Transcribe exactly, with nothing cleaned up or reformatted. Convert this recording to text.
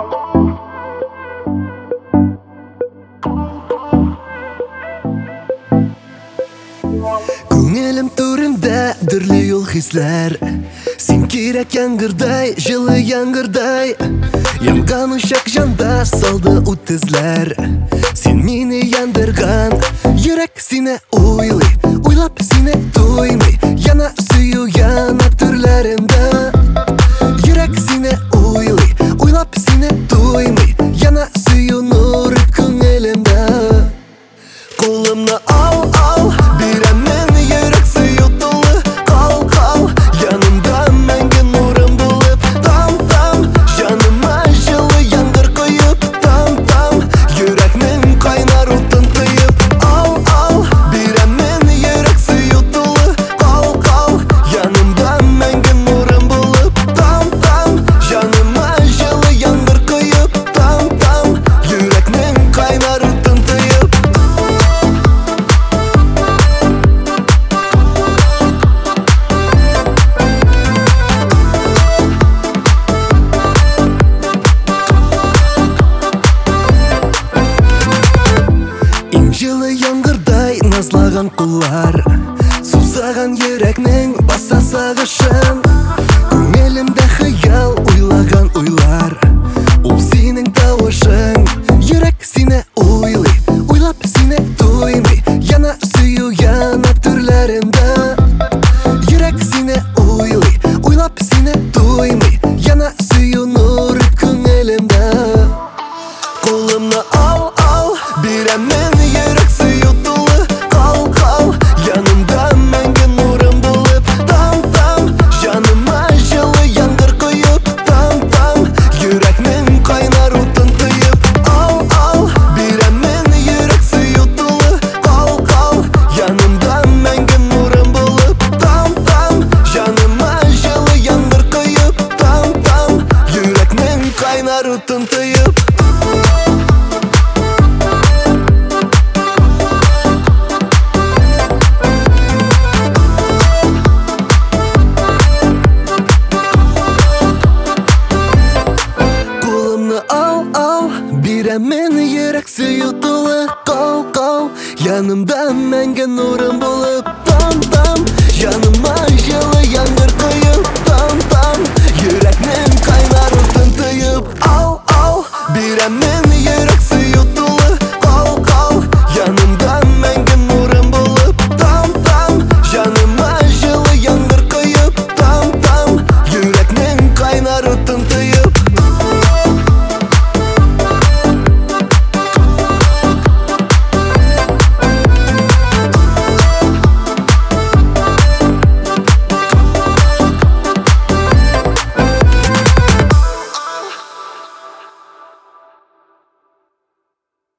Күңелем түрендә дүрле юл хисләр. Син кирәк яңгырдай, жылы яңгырдай. Янган учак жанда салды үтезләр. Син мине яндырган, йөрәк сине уйлый, уйлап сине туймый. Яна сөю яна төрләрендә. Йөрәк сине уйлый, уйлап сине туймый. Яна сөю нур күңелемдә. Кулымны ал, ал, бирәм мен йөрәк сөю тулы. Кал, кал, янымда мәңге нурым булып. Там, там, җаныма җылы яңгыр коеп. Там, там, йөрәкнең кайнар утын тоеп. Ал, ал, бирәм мен йөрәк сөю тулы. Кал, кал, янымда мәңге нурым булып. Там, там, җаныма җылы яңгыр коеп. Там, там, йөрәкнең кайнар утын тоеп. Жылы яңгырдай назлаган куллар, сусаган йөрәкнең баса сагышын. Күңелемдә хыял уйлаган уйлар, ул синең тавышың. Йөрәк сине уйлый, уйлап сине туймый. Яна сөю яна төрләрендә. Йөрәк сине уйлый, уйлап сине туймый. Яна сөю нур күңелемдә. Кулымны ал, ал, бирәм мен йөрәк сөю тулы. Кал, кал, янымда мәңге нурым булып. Там, там, җаныма җылы яңгыр коеп. Там, там, йөрәкнең кайнар утын тоеп. Ал, ал, бирәм мен йөрәк сөю тулы. Кал, кал, янымда мәңге нурым булып. Там, там, җаныма җылы яңгыр коеп. Там, там, йөрәкнең кайнар утын тоеп. Ал, ал, бирәм мен йөрәк сөю тулы. Кал, кал, янымда мәңге нурым булып. Там, там, җаныма җылы яңгыр коеп. Там, там, йөрәкнең кайнар утын тоеп. Ал, ал, бирәм мен